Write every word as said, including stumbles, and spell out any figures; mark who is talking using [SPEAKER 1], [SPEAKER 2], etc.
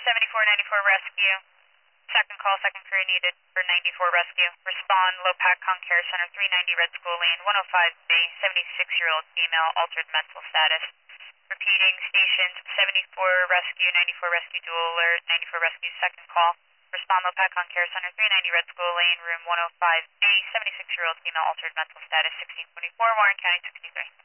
[SPEAKER 1] seventy-four ninety-four rescue. Second call, second crew needed for ninety-four rescue. Respond, Lopatcon Care Center, three ninety Red School Lane, one oh five B, seventy-six-year-old female, altered mental status. Repeating, stations seventy-four rescue, ninety-four rescue dual alert, ninety-four rescue second call. Respond, Lopatcon Care Center, three ninety Red School Lane, room one oh five B, seventy-six-year-old female, altered mental status, sixteen twenty-four, Warren County, sixty-three.